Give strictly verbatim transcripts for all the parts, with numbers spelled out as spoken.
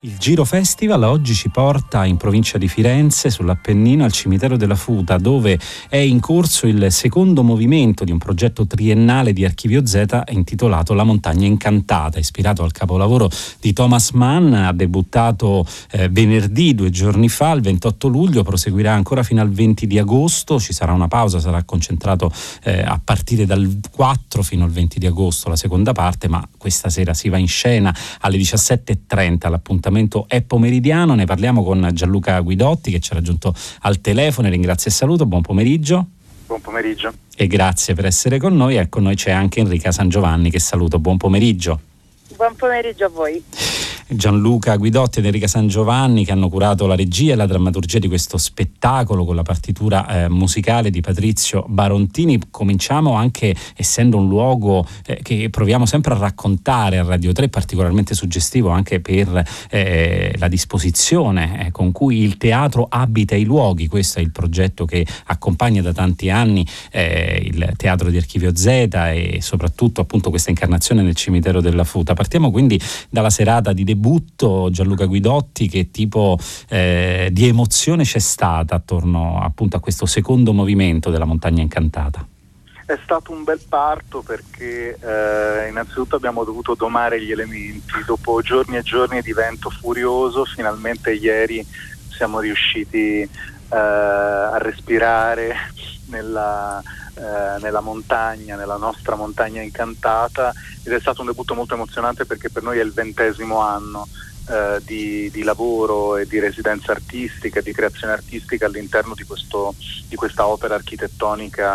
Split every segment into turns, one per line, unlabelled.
Il Giro Festival oggi ci porta in provincia di Firenze, sull'Appennino, al cimitero della Futa, dove è in corso il secondo movimento di un progetto triennale di Archivio Z intitolato La montagna incantata, ispirato al capolavoro di Thomas Mann. Ha debuttato eh, venerdì, due giorni fa, il ventotto luglio, proseguirà ancora fino al venti di agosto, ci sarà una pausa, sarà concentrato eh, a partire dal quattro fino al venti di agosto la seconda parte, ma questa sera si va in scena alle diciassette e trenta, l'appuntamento è pomeridiano. Ne parliamo con Gianluca Guidotti, che ci ha raggiunto al telefono. Ringrazio e saluto, buon pomeriggio.
Buon pomeriggio.
E grazie per essere con noi. E con noi c'è anche Enrica San Giovanni, che saluto, buon pomeriggio.
Buon pomeriggio a voi.
Gianluca Guidotti ed Enrica San Giovanni, che hanno curato la regia e la drammaturgia di questo spettacolo con la partitura eh, musicale di Patrizio Barontini. Cominciamo anche, essendo un luogo eh, che proviamo sempre a raccontare a Radio tre, particolarmente suggestivo anche per eh, la disposizione eh, con cui il teatro abita i luoghi. Questo è il progetto che accompagna da tanti anni eh, il teatro di Archivio Z e soprattutto appunto questa incarnazione nel cimitero della Futa. Partiamo quindi dalla serata di debutto. Gianluca Guidotti, che tipo eh, di emozione c'è stata attorno appunto a questo secondo movimento della montagna incantata?
È stato un bel parto perché eh, innanzitutto abbiamo dovuto domare gli elementi. Dopo giorni e giorni di vento furioso, finalmente ieri siamo riusciti eh, a respirare nella Eh, nella montagna, nella nostra montagna incantata, ed è stato un debutto molto emozionante perché per noi è il ventesimo anno eh, di, di lavoro e di residenza artistica, di creazione artistica all'interno di, questo, di questa opera architettonica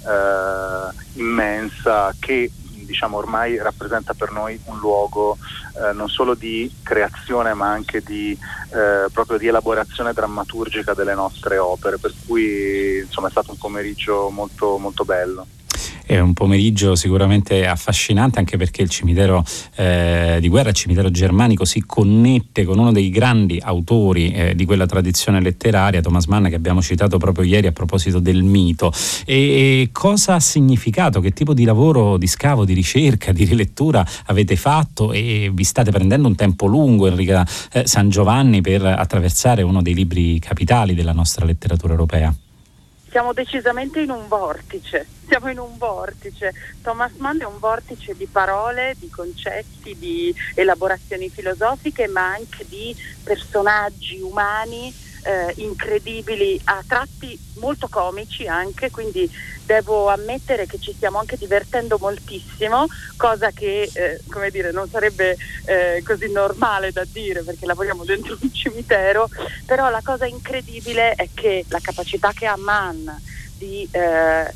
eh, immensa che, diciamo, ormai rappresenta per noi un luogo eh, non solo di creazione ma anche di eh, proprio di elaborazione drammaturgica delle nostre opere, per cui insomma è stato un pomeriggio molto molto bello.
È un pomeriggio sicuramente affascinante, anche perché il cimitero eh, di guerra, il cimitero germanico, si connette con uno dei grandi autori eh, di quella tradizione letteraria, Thomas Mann, che abbiamo citato proprio ieri a proposito del mito. E, e cosa ha significato, che tipo di lavoro, di scavo, di ricerca, di rilettura avete fatto, e vi state prendendo un tempo lungo, Enrica eh, San Giovanni, per attraversare uno dei libri capitali della nostra letteratura europea?
Siamo decisamente in un vortice, siamo in un vortice. Thomas Mann è un vortice di parole, di concetti, di elaborazioni filosofiche, ma anche di personaggi umani eh, incredibili, a tratti molto comici anche, quindi devo ammettere che ci stiamo anche divertendo moltissimo, cosa che eh, come dire non sarebbe eh, così normale da dire perché lavoriamo dentro un cimitero, però la cosa incredibile è che la capacità che ha Mann di eh,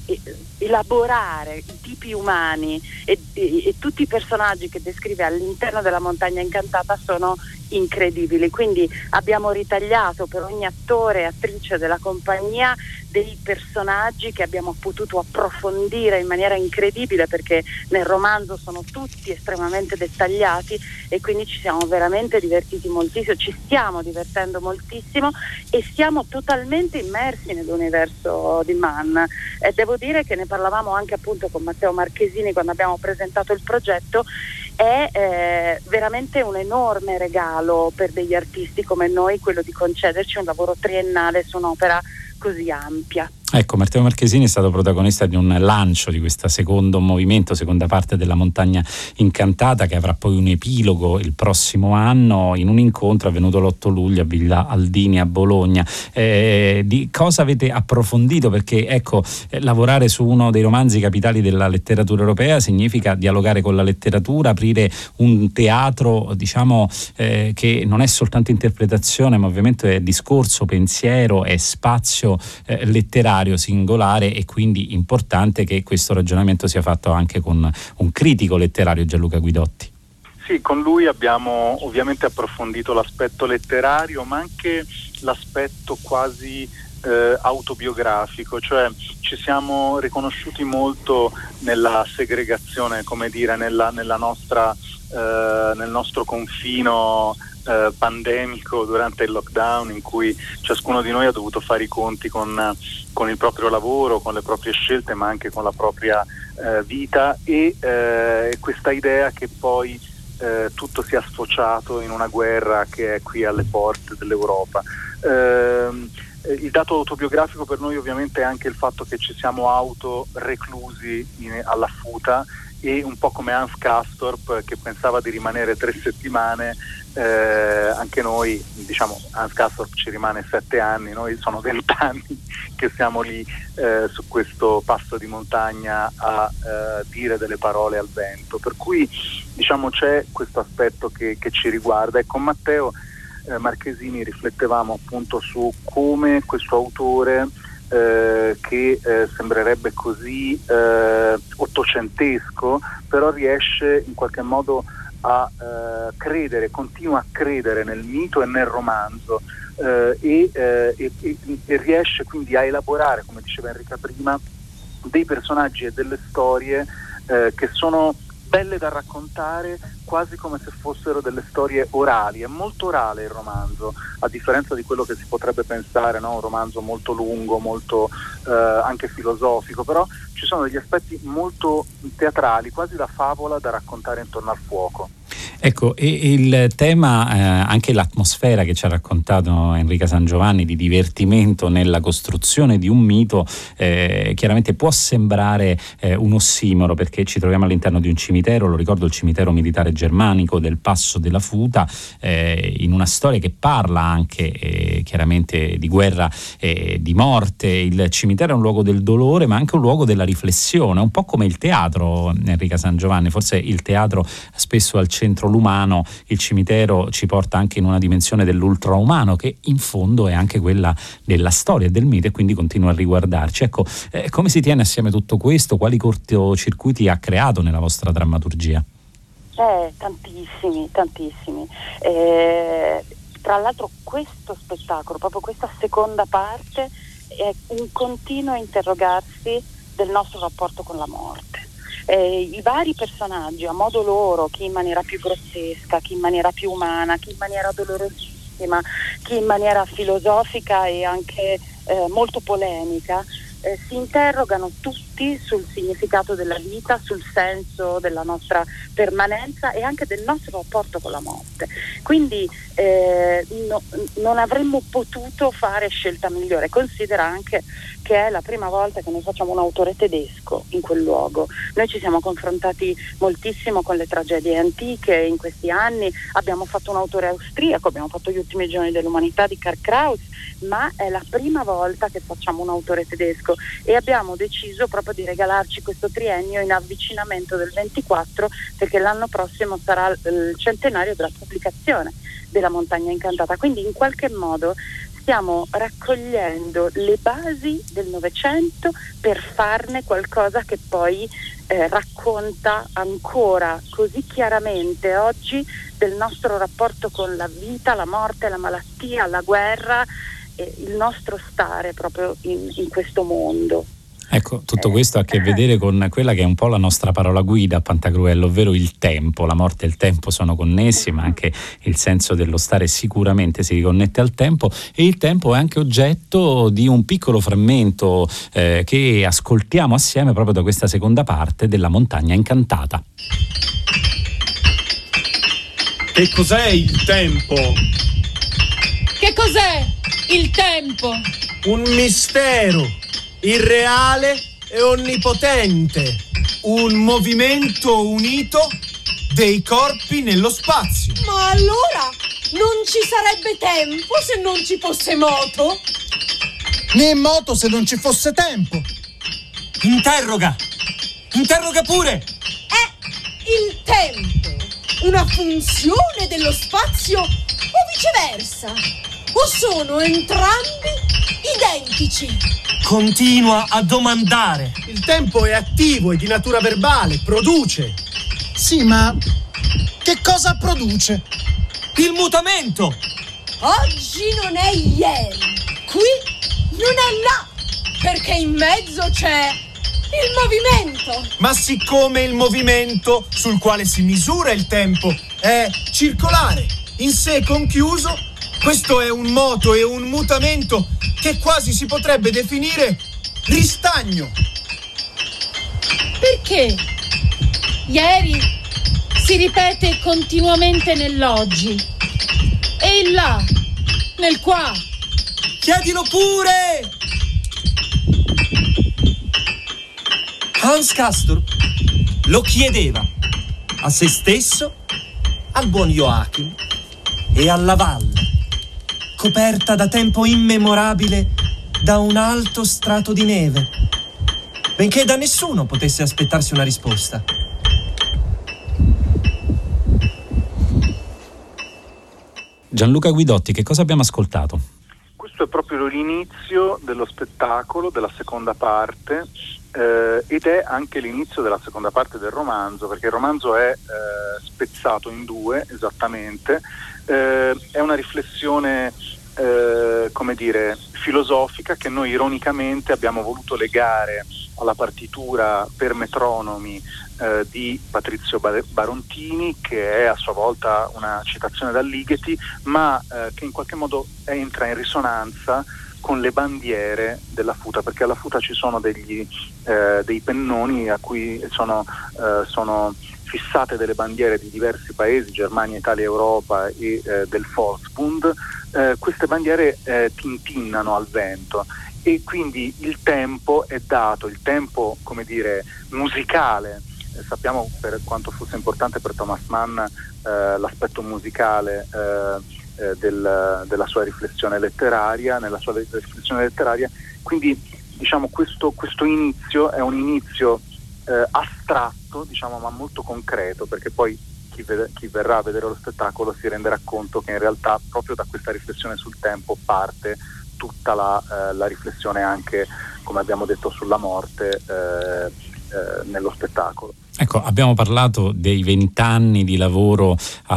elaborare i tipi umani e, e, e tutti i personaggi che descrive all'interno della montagna incantata sono incredibili. Quindi abbiamo ritagliato per ogni attore e attrice della compagnia dei personaggi che abbiamo potuto approfondire in maniera incredibile, perché nel romanzo sono tutti estremamente dettagliati, e quindi ci siamo veramente divertiti moltissimo, ci stiamo divertendo moltissimo e siamo totalmente immersi nell'universo di Mann. E devo dire che ne parlavamo anche appunto con Matteo Marchesini quando abbiamo presentato il progetto. È eh, veramente un enorme regalo per degli artisti come noi quello di concederci un lavoro triennale su un'opera così ampia.
Ecco, Matteo Marchesini è stato protagonista di un lancio di questo secondo movimento, seconda parte della montagna incantata, che avrà poi un epilogo il prossimo anno in un incontro avvenuto l'otto luglio a Villa Aldini a Bologna. Eh, di cosa avete approfondito? Perché ecco, eh, lavorare su uno dei romanzi capitali della letteratura europea significa dialogare con la letteratura, aprire un teatro, diciamo, eh, che non è soltanto interpretazione, ma ovviamente è discorso, pensiero, è spazio eh, letterario singolare, e quindi importante che questo ragionamento sia fatto anche con un critico letterario, Gianluca Guidotti.
Sì, con lui abbiamo ovviamente approfondito l'aspetto letterario, ma anche l'aspetto quasi eh, autobiografico, cioè ci siamo riconosciuti molto nella segregazione, come dire, nella, nella nostra, eh, nel nostro confino Eh, pandemico durante il lockdown, in cui ciascuno di noi ha dovuto fare i conti con, con il proprio lavoro, con le proprie scelte, ma anche con la propria eh, vita, e eh, questa idea che poi eh, tutto sia sfociato in una guerra che è qui alle porte dell'Europa. Eh, il dato autobiografico per noi ovviamente è anche il fatto che ci siamo auto reclusi in, alla futa, e un po' come Hans Castorp che pensava di rimanere tre settimane, eh, anche noi, diciamo, Hans Castorp ci rimane sette anni, noi sono vent'anni che siamo lì eh, su questo passo di montagna a eh, dire delle parole al vento, per cui diciamo c'è questo aspetto che, che ci riguarda, e con Matteo eh, Marchesini riflettevamo appunto su come questo autore Eh, che eh, sembrerebbe così eh, ottocentesco, però riesce in qualche modo a eh, credere, continua a credere nel mito e nel romanzo, eh, e, eh, e, e, e riesce quindi a elaborare, come diceva Enrica prima, dei personaggi e delle storie eh, che sono belle da raccontare, quasi come se fossero delle storie orali. È molto orale il romanzo, a differenza di quello che si potrebbe pensare, no? Un romanzo molto lungo, molto eh, anche filosofico, però ci sono degli aspetti molto teatrali, quasi da favola, da raccontare intorno al fuoco.
Ecco, e il tema, eh, anche l'atmosfera che ci ha raccontato Enrica Sangiovanni di divertimento nella costruzione di un mito, eh, chiaramente può sembrare eh, un ossimoro, perché ci troviamo all'interno di un cimitero, lo ricordo il cimitero militare germanico del Passo della Futa, eh, in una storia che parla anche eh, chiaramente di guerra e di morte. Il cimitero è un luogo del dolore, ma anche un luogo della riflessione, un po' come il teatro, Enrica Sangiovanni. Forse il teatro spesso al centro l'umano, il cimitero ci porta anche in una dimensione dell'ultraumano che in fondo è anche quella della storia e del mito, e quindi continua a riguardarci. Ecco, eh, come si tiene assieme tutto questo? Quali cortocircuiti ha creato nella vostra drammaturgia?
Eh, tantissimi, tantissimi. Eh, tra l'altro questo spettacolo, proprio questa seconda parte, è un continuo interrogarsi del nostro rapporto con la morte. Eh, i vari personaggi a modo loro, chi in maniera più grottesca, chi in maniera più umana, chi in maniera dolorosissima, chi in maniera filosofica e anche eh, molto polemica, eh, si interrogano tutti sul significato della vita, sul senso della nostra permanenza e anche del nostro rapporto con la morte. Quindi eh, no, non avremmo potuto fare scelta migliore. Considera anche che è la prima volta che noi facciamo un autore tedesco in quel luogo. Noi ci siamo confrontati moltissimo con le tragedie antiche in questi anni, abbiamo fatto un autore austriaco, abbiamo fatto Gli ultimi giorni dell'umanità di Karl Kraus, ma è la prima volta che facciamo un autore tedesco, e abbiamo deciso proprio di regalarci questo triennio in avvicinamento del ventiquattro, perché l'anno prossimo sarà il centenario della pubblicazione della Montagna Incantata. Quindi in qualche modo stiamo raccogliendo le basi del Novecento per farne qualcosa che poi eh, racconta ancora così chiaramente oggi del nostro rapporto con la vita, la morte, la malattia, la guerra, e il nostro stare proprio in, in questo mondo.
Ecco, tutto questo ha a che vedere con quella che è un po' la nostra parola guida a Pantagruello, ovvero il tempo. La morte e il tempo sono connessi, ma anche il senso dello stare sicuramente si riconnette al tempo, e il tempo è anche oggetto di un piccolo frammento eh, che ascoltiamo assieme proprio da questa seconda parte della Montagna Incantata.
Che cos'è il tempo?
Che cos'è il tempo?
Un mistero irreale e onnipotente, un movimento unito dei corpi nello spazio.
Ma allora non ci sarebbe tempo se non ci fosse moto?
Né moto se non ci fosse tempo.
Interroga! Interroga pure!
È il tempo una funzione dello spazio o viceversa? O sono entrambi identici?
Continua a domandare. Il tempo è attivo e di natura verbale, produce.
Sì, ma che cosa produce?
Il mutamento.
Oggi non è ieri, qui non è là, perché in mezzo c'è il movimento.
Ma siccome il movimento sul quale si misura il tempo è circolare, in sé conchiuso, questo è un moto e un mutamento che quasi si potrebbe definire ristagno.
Perché? Ieri si ripete continuamente nell'oggi. E il là, nel qua.
Chiedilo pure! Hans Castor lo chiedeva a se stesso, al buon Joachim e alla valle, coperta da tempo immemorabile da un alto strato di neve, benché da nessuno potesse aspettarsi una risposta.
Gianluca Guidotti, che cosa abbiamo ascoltato?
Questo è proprio l'inizio dello spettacolo, della seconda parte, eh, ed è anche l'inizio della seconda parte del romanzo, perché il romanzo è eh, spezzato in due, esattamente. Eh, è una riflessione, eh, come dire, filosofica che noi ironicamente abbiamo voluto legare alla partitura per metronomi eh, di Patrizio Barontini, che è a sua volta una citazione da Ligeti, ma eh, che in qualche modo entra in risonanza con le bandiere della Futa, perché alla Futa ci sono degli, eh, dei pennoni a cui sono, eh, sono fissate delle bandiere di diversi paesi, Germania, Italia, Europa e eh, del Volksbund. Eh, queste bandiere eh, tintinnano al vento e quindi il tempo è dato, il tempo, come dire, musicale. Eh, sappiamo per quanto fosse importante per Thomas Mann eh, l'aspetto musicale eh, eh, del, della sua riflessione letteraria, nella sua riflessione letteraria. Quindi diciamo questo, questo inizio è un inizio eh, astratto, diciamo, ma molto concreto, perché poi chi, vede, chi verrà a vedere lo spettacolo si renderà conto che in realtà proprio da questa riflessione sul tempo parte tutta la, eh, la riflessione anche, come abbiamo detto, sulla morte eh, eh, nello spettacolo.
Ecco, abbiamo parlato dei vent'anni di lavoro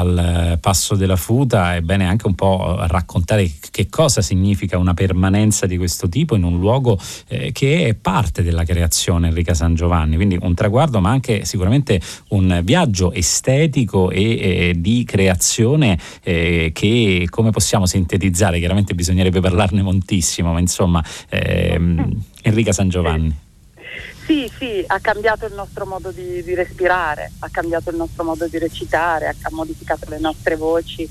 al Passo della Futa, è bene anche un po' raccontare che cosa significa una permanenza di questo tipo in un luogo eh, che è parte della creazione Enrica San Giovanni, quindi un traguardo ma anche sicuramente un viaggio estetico e eh, di creazione eh, che, come possiamo sintetizzare, chiaramente bisognerebbe parlarne moltissimo, ma insomma ehm, Enrica San Giovanni.
Sì, sì, ha cambiato il nostro modo di, di respirare, ha cambiato il nostro modo di recitare, ha, ha modificato le nostre voci,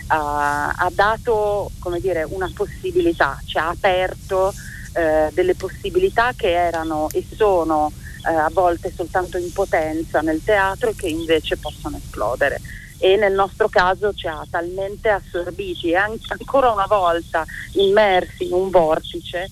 ha, ha dato, come dire, una possibilità, ci ha aperto eh, delle possibilità che erano e sono eh, a volte soltanto in potenza nel teatro e che invece possono esplodere. E nel nostro caso ci ha talmente assorbiti e anche, ancora una volta immersi in un vortice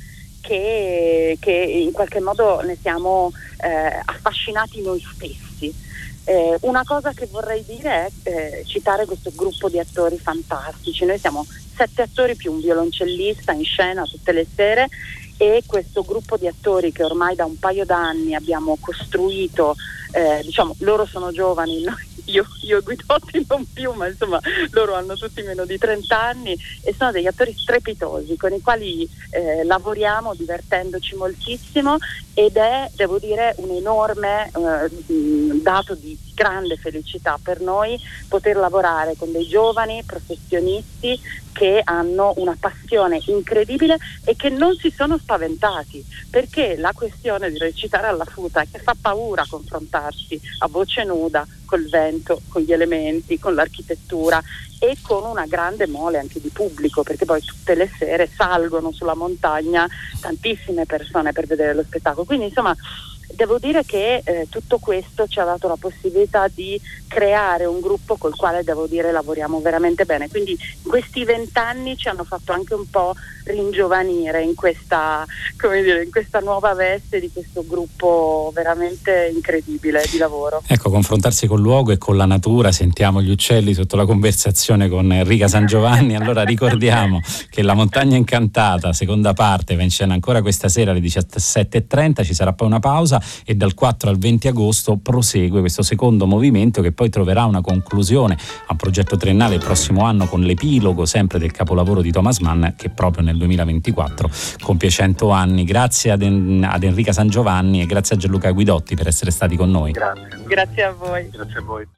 Che, che in qualche modo ne siamo eh, affascinati noi stessi. Eh, una cosa che vorrei dire è eh, citare questo gruppo di attori fantastici. Noi siamo sette attori più un violoncellista in scena tutte le sere, e questo gruppo di attori che ormai da un paio d'anni abbiamo costruito, eh, diciamo, loro sono giovani, noi Io, io Guidotti non più, ma insomma loro hanno tutti meno di trenta anni e sono degli attori strepitosi con i quali eh, lavoriamo divertendoci moltissimo, ed è, devo dire, un enorme eh, dato di grande felicità per noi poter lavorare con dei giovani professionisti che hanno una passione incredibile e che non si sono spaventati, perché la questione di recitare alla Futa è che fa paura confrontarsi a voce nuda col vento, con gli elementi, con l'architettura e con una grande mole anche di pubblico, perché poi tutte le sere salgono sulla montagna tantissime persone per vedere lo spettacolo. Quindi insomma devo dire che eh, tutto questo ci ha dato la possibilità di creare un gruppo col quale, devo dire, lavoriamo veramente bene. Quindi questi vent'anni ci hanno fatto anche un po' ringiovanire in questa, come dire, in questa nuova veste di questo gruppo veramente incredibile di lavoro.
Ecco, confrontarsi col luogo e con la natura, sentiamo gli uccelli sotto la conversazione con Enrica San Giovanni. Allora ricordiamo che La Montagna Incantata, seconda parte, va in scena ancora questa sera alle diciassette e trenta, ci sarà poi una pausa e dal quattro al venti agosto prosegue questo secondo movimento che poi troverà una conclusione a un progetto triennale il prossimo anno con l'epilogo sempre del capolavoro di Thomas Mann, che proprio nel duemilaventiquattro compie cento anni. Grazie ad, en- ad Enrica San Giovanni e grazie a Gianluca Guidotti per essere stati con noi.
Grazie.
Grazie a voi.
Grazie a voi.